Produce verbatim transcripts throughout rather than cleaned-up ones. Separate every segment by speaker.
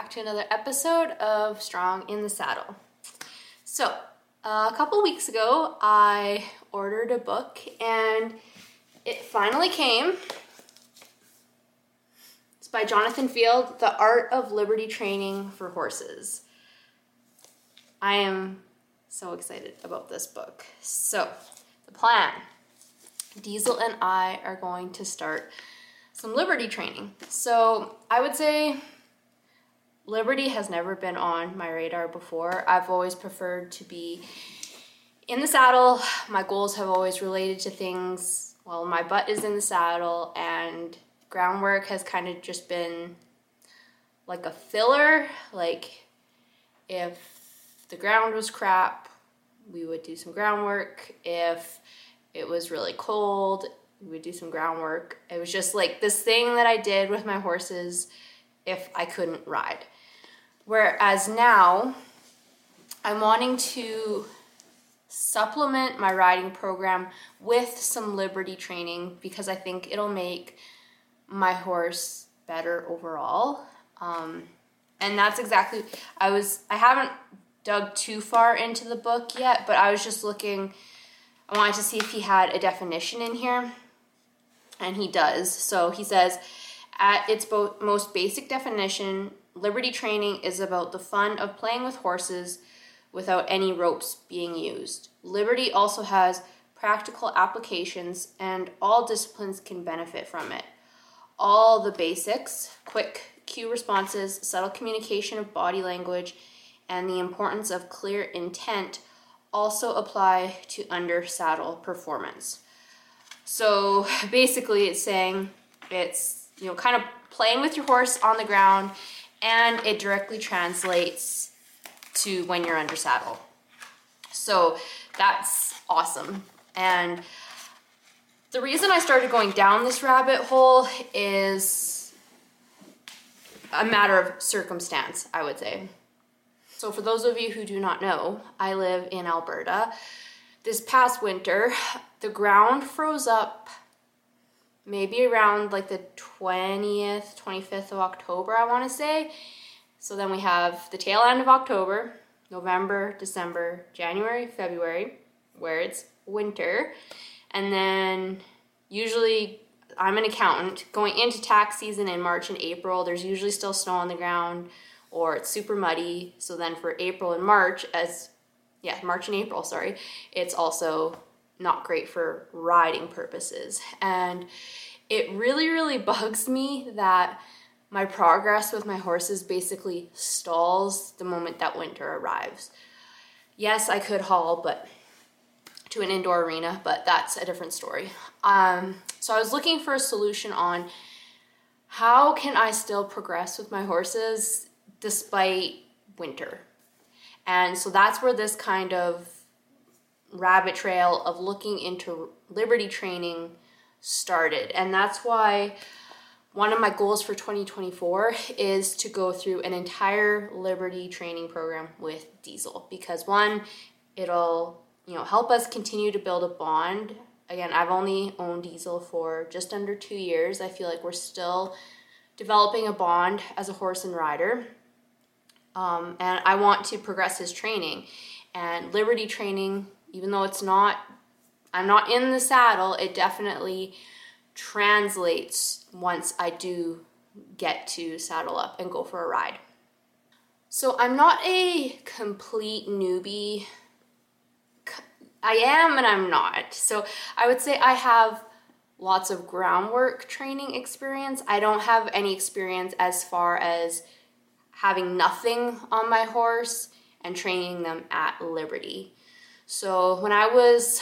Speaker 1: back to another episode of Strong in the Saddle. So, uh, a couple weeks ago, I ordered a book and it finally came. It's by Jonathan Field, The Art of Liberty Training for Horses. I am so excited about this book. So, the plan. Diesel and I are going to start some Liberty training. So, I would say Liberty has never been on my radar before. I've always preferred to be in the saddle. My goals have always related to things, well, my butt is in the saddle, and groundwork has kind of just been like a filler. Like, if the ground was crap, we would do some groundwork. If it was really cold, we would do some groundwork. It was just like this thing that I did with my horses if I couldn't ride. Whereas now, I'm wanting to supplement my riding program with some Liberty training because I think it'll make my horse better overall. Um, and that's exactly, I was, I haven't dug too far into the book yet, but I was just looking, I wanted to see if he had a definition in here, and he does. So he says, at its bo- most basic definition, Liberty training is about the fun of playing with horses without any ropes being used. Liberty also has practical applications, and all disciplines can benefit from it. All the basics, quick cue responses, subtle communication of body language, and the importance of clear intent also apply to under-saddle performance. So basically it's saying it's, you know, kind of playing with your horse on the ground, and it directly translates to when you're under saddle. So that's awesome. And the reason I started going down this rabbit hole is a matter of circumstance, I would say. So for those of you who do not know, I live in Alberta. This past winter, the ground froze up maybe around like the twentieth, twenty-fifth of October, I want to say. So then we have the tail end of October, November, December, January, February, where it's winter. And then usually, I'm an accountant, going into tax season in March and April, there's usually still snow on the ground or it's super muddy. So then for April and March, as, yeah, March and April, sorry, it's also not great for riding purposes. And it really, really bugs me that my progress with my horses basically stalls the moment that winter arrives. Yes, I could haul, but to an indoor arena, but that's a different story. Um, so I was looking for a solution on how can I still progress with my horses despite winter. And so that's where this kind of rabbit trail of looking into Liberty training started. And that's why one of my goals for twenty twenty-four is to go through an entire Liberty training program with Diesel, because one, it'll, you know, help us continue to build a bond. Again, I've only owned Diesel for just under two years. I feel like we're still developing a bond as a horse and rider. Um, and I want to progress his training. And Liberty training, even though it's not, I'm not in the saddle, it definitely translates once I do get to saddle up and go for a ride. So I'm not a complete newbie. I am and I'm not. So I would say I have lots of groundwork training experience. I don't have any experience as far as having nothing on my horse and training them at Liberty. So when I was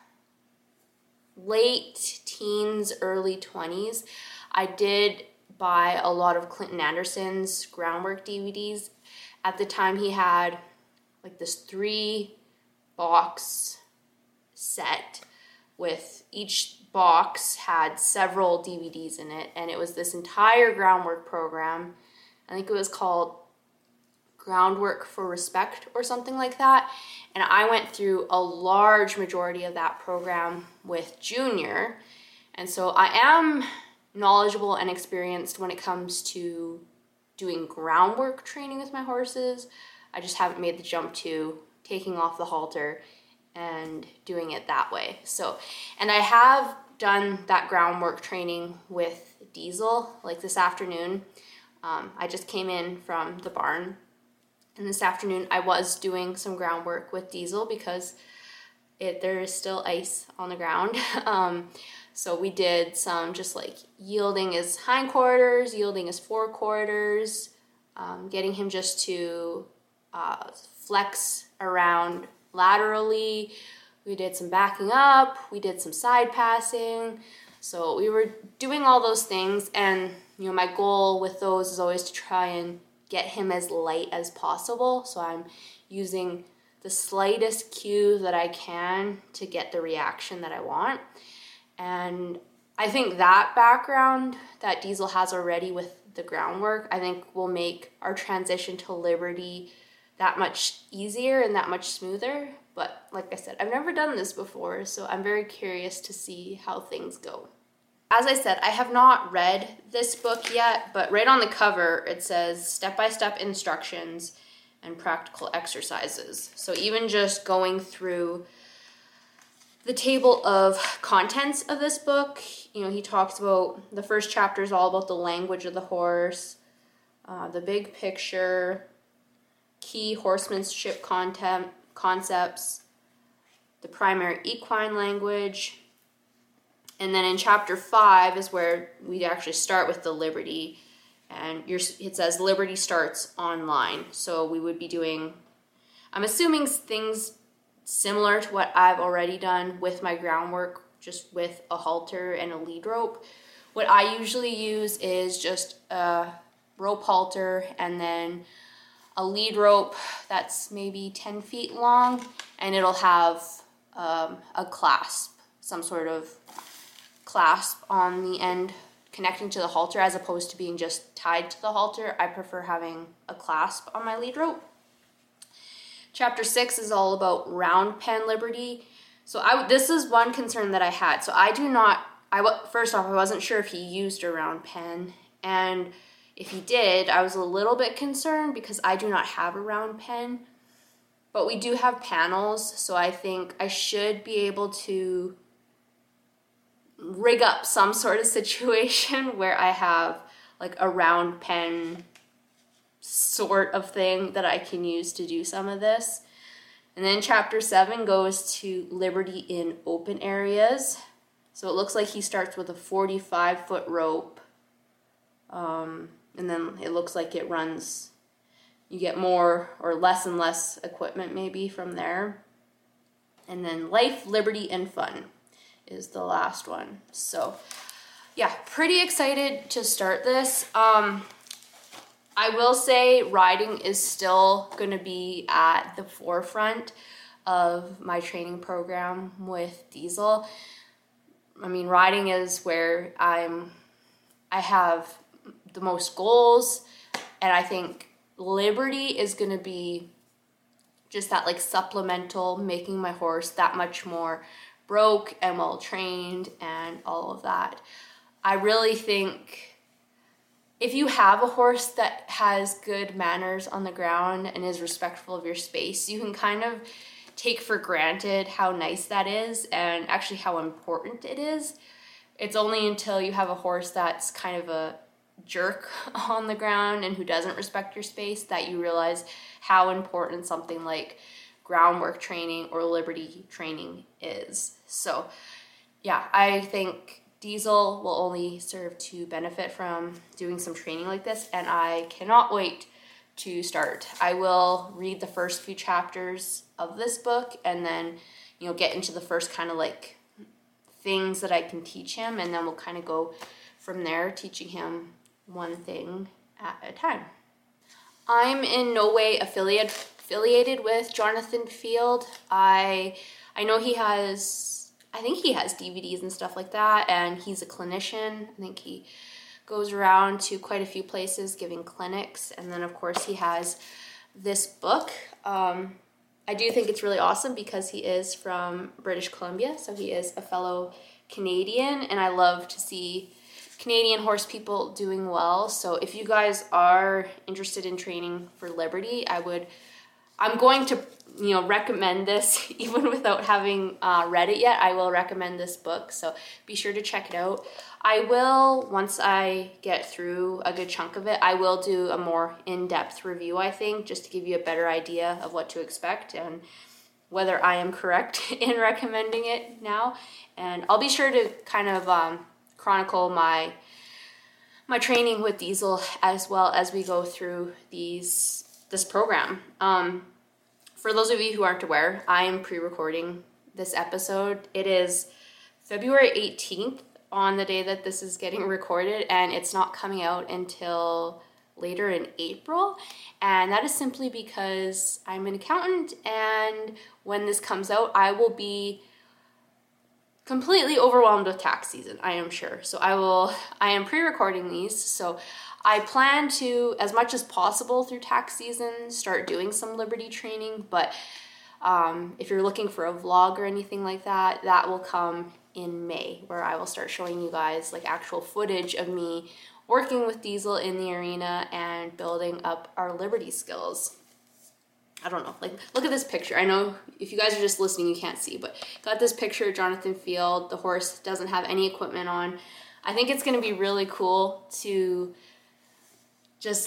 Speaker 1: late teens, early twenties, I did buy a lot of Clinton Anderson's groundwork D V Ds. At the time, he had like this three box set with each box had several D V Ds in it, and it was this entire groundwork program. I think it was called Groundwork for Respect or something like that. And I went through a large majority of that program with Junior. And so I am knowledgeable and experienced when it comes to doing groundwork training with my horses. I just haven't made the jump to taking off the halter and doing it that way. So, and I have done that groundwork training with Diesel, like this afternoon. Um, I just came in from the barn, and this afternoon I was doing some groundwork with Diesel because it there is still ice on the ground. um, so we did some just like yielding his hindquarters, yielding his forequarters, um, getting him just to uh, flex around laterally. We did some backing up, we did some side passing. So we were doing all those things, and you know, my goal with those is always to try and get him as light as possible. So I'm using the slightest cue that I can to get the reaction that I want. And I think that background that Diesel has already with the groundwork, I think will make our transition to Liberty that much easier and that much smoother. But like I said, I've never done this before, so I'm very curious to see how things go. As I said, I have not read this book yet, but right on the cover it says step-by-step instructions and practical exercises. So even just going through the table of contents of this book, you know, he talks about, the first chapter is all about the language of the horse, uh, the big picture, key horsemanship content, concepts, the primary equine language, and then in chapter five is where we actually start with the Liberty, and you're, it says Liberty starts online. So we would be doing, I'm assuming things similar to what I've already done with my groundwork, just with a halter and a lead rope. What I usually use is just a rope halter and then a lead rope that's maybe ten feet long, and it'll have um, a clasp, some sort of clasp on the end connecting to the halter, as opposed to being just tied to the halter. I prefer having a clasp on my lead rope. Chapter six is all about round pen Liberty. So I, this is one concern that I had. So I do not, I first off, I wasn't sure if he used a round pen, and if he did, I was a little bit concerned because I do not have a round pen, but we do have panels, so I think I should be able to rig up some sort of situation where I have like a round pen sort of thing that I can use to do some of this. And then chapter seven goes to Liberty in open areas. So it looks like he starts with a forty-five foot rope. Um, and then it looks like it runs, you get more or less and less equipment maybe from there. And then Life, Liberty, and Fun is the last one. So yeah, pretty excited to start this. Um, I will say riding is still going to be at the forefront of my training program with Diesel. I mean, riding is where I'm, I have the most goals, and I think Liberty is going to be just that like supplemental, making my horse that much more broke and well trained and all of that. I really think if you have a horse that has good manners on the ground and is respectful of your space, you can kind of take for granted how nice that is and actually how important it is. It's only until you have a horse that's kind of a jerk on the ground and who doesn't respect your space that you realize how important something like groundwork training or Liberty training is. So yeah, I think Diesel will only serve to benefit from doing some training like this, and I cannot wait to start. I will read the first few chapters of this book and then, you know, get into the first kind of like things that I can teach him, and then we'll kind of go from there, teaching him one thing at a time. I'm in no way affiliate, affiliated with Jonathan Field. I I know he has, I think he has D V Ds and stuff like that, and he's a clinician. I think he goes around to quite a few places giving clinics, and then of course he has this book. Um, I do think it's really awesome because he is from British Columbia, so he is a fellow Canadian, and I love to see Canadian horse people doing well. So if you guys are interested in training for Liberty, I would, I'm going to, you know, recommend this even without having uh, read it yet. I will recommend this book, so be sure to check it out. I will, once I get through a good chunk of it, I will do a more in-depth review, I think, just to give you a better idea of what to expect and whether I am correct in recommending it now. And I'll be sure to kind of um, chronicle my my training with Diesel as well as we go through these this program. Um, for those of you who aren't aware, I am pre-recording this episode. It is February eighteenth on the day that this is getting recorded, and it's not coming out until later in April, and that is simply because I'm an accountant, and when this comes out, I will be completely overwhelmed with tax season, I am sure. So I will, I am pre-recording these, so I plan to, as much as possible through tax season, start doing some Liberty training, but um, if you're looking for a vlog or anything like that, that will come in May, where I will start showing you guys like actual footage of me working with Diesel in the arena and building up our Liberty skills. I don't know, like, look at this picture. I know if you guys are just listening, you can't see, but got this picture of Jonathan Field. The horse doesn't have any equipment on. I think it's gonna be really cool to just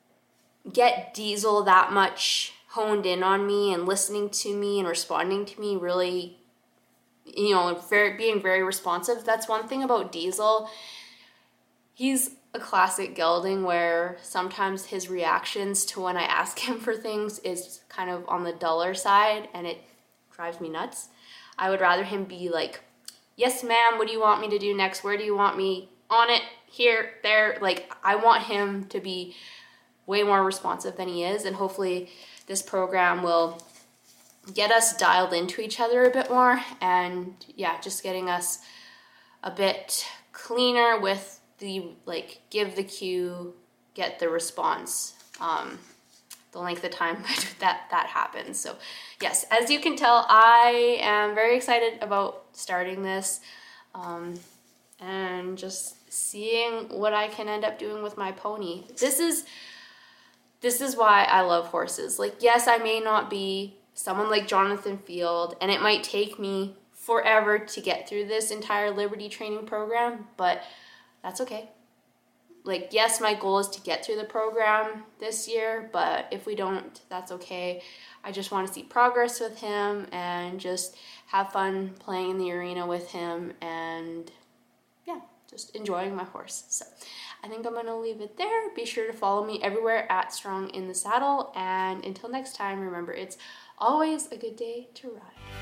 Speaker 1: get Diesel that much honed in on me and listening to me and responding to me, really, you know, very, being very responsive. That's one thing about Diesel. He's a classic gelding where sometimes his reactions to when I ask him for things is kind of on the duller side, and it drives me nuts. I would rather him be like, yes ma'am, what do you want me to do next? Where do you want me? On it, here, there. Like, I want him to be way more responsive than he is, and hopefully this program will get us dialed into each other a bit more, and yeah, just getting us a bit cleaner with the, like, give the cue, get the response, um, the length of time that that happens. So yes, as you can tell, I am very excited about starting this, um, and just seeing what I can end up doing with my pony. This is, this is why I love horses. Like, yes, I may not be someone like Jonathan Field, and it might take me forever to get through this entire Liberty training program, but that's okay. Like, yes, my goal is to get through the program this year, but if we don't, that's okay. I just want to see progress with him and just have fun playing in the arena with him and, yeah, just enjoying my horse. So I think I'm going to leave it there. Be sure to follow me everywhere at Strong in the Saddle. And until next time, remember, it's always a good day to ride.